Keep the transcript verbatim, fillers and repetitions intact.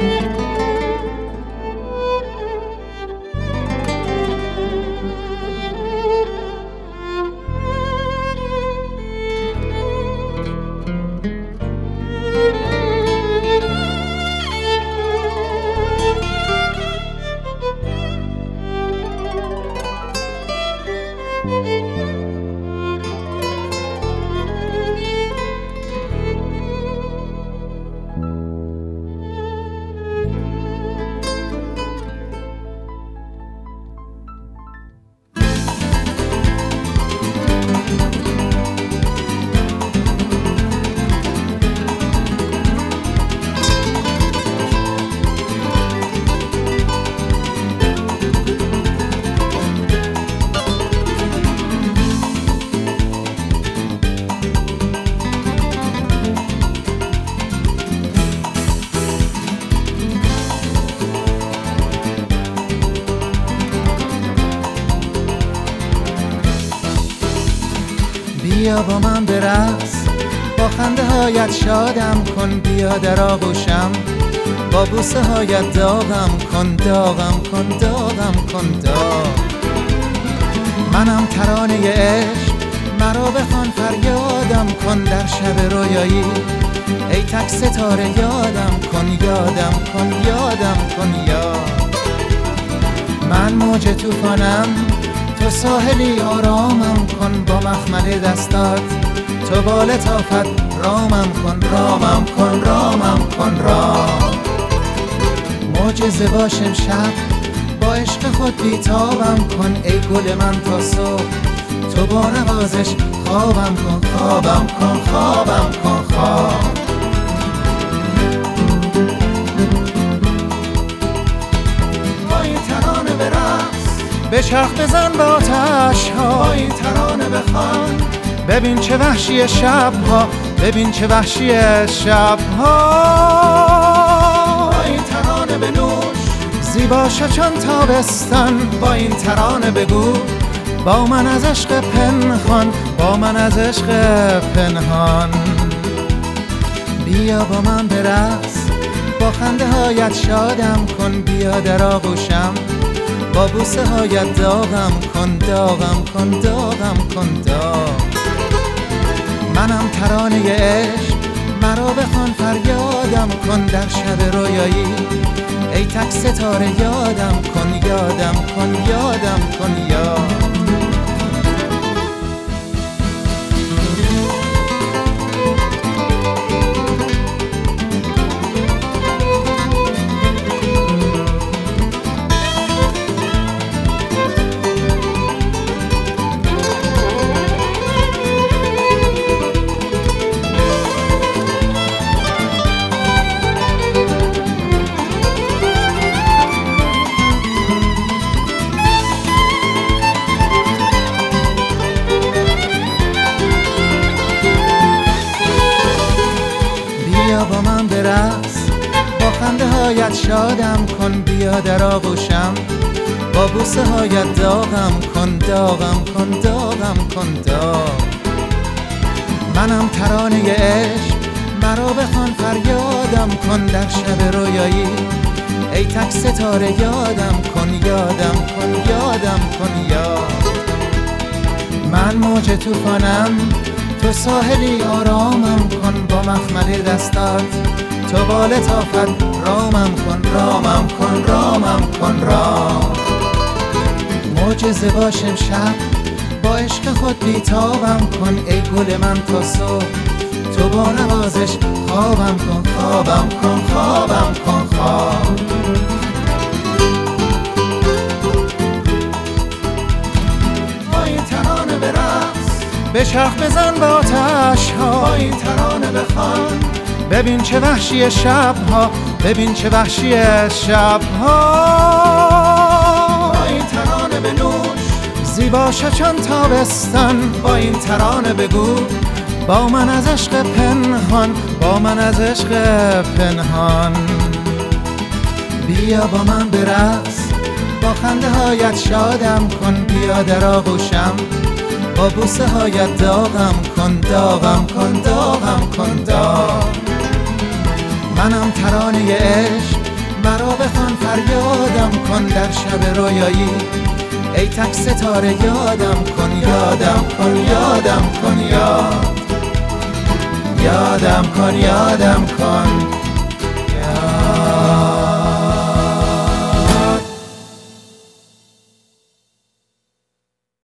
بیا با من برقص، با خنده هایت شادم کن، بیا در آغوشم، با بوسه هایت داغم کن، داغم کن، داغم کن، داغ. منم ترانه عشق، مرا بخوان فریادم کن، در شب رویایی ای تک ستاره یادم کن، یادم کن، یادم کن، یاد. من موج طوفانم، تو ساحلی آرامم کن، با مخمل دستات تو با لطافت رامم کن، رامم کن، رامم کن، رام. معجزه باشم شب، با عشق خود بیتابم کن، ای گل من تا صبح تو با نوازش خوابم کن، خوابم کن، خوابم کن، خواب. با این ترانه برقص، به چرخ بزن با آتش ها، با این ترانه بخوان، ببین چه وحشی شب ها، ببین چه وحشی شب ها. با این ترانه بنوش، زیبا شو چون تابستان، با این ترانه بگو با من از عشق پنهان، با من از عشق پنهان. بیا با من برقص، با خنده هایت شادم کن، بیا در آغوشم، با بوسه هایت داغم کن، داغم کن، داغم کن، داغ. منم ترانه عشق، مرا بخوان فریادم کن، در شب رویایی ای تک ستاره یادم کن، یادم کن، یادم کن، یاد. بیا با من برقص، با خنده هایت شادم کن، بیا در آغوشم، با بوسه هایت داغم کن، داغم کن، داغم کن، داغ. منم ترانه عشق، مرا بخوان فریادم کن، در شب رویایی ای تک ستاره یادم کن، یادم کن، یادم کن، یاد. من موج طوفانم، تو ساحلی آرامم کن، با مخمل دستات تو با لطافت رامم کن، رامم کن، رامم کن، رام. معجزه باشم شب، با عشق خود بیتابم کن، ای گل من تا صبح تو با نوازش خوابم کن، خوابم کن، خوابم کن، خواب. با این ترانه برقص، به چرخ بزن با آتش ها، با این ترانه بخوان، ببین چه وحشی شب ها، ببین چه وحشی شب ها. با این ترانه بنوش، زیبا شو چون تابستان، با این ترانه بگو با من از عشق پنهان، با من از عشق پنهان. بیا با من برقص، با خنده هایت شادم کن، بیا در آغوشم، با بوسه هایت داغم کن، داغم کن، داغم کن، داغ. منم ترانه عشق، بخوان فریادم کن در شب رویایی، ای تک ستاره یادم کن یادم کن یادم کن یاد یادم کن یادم کن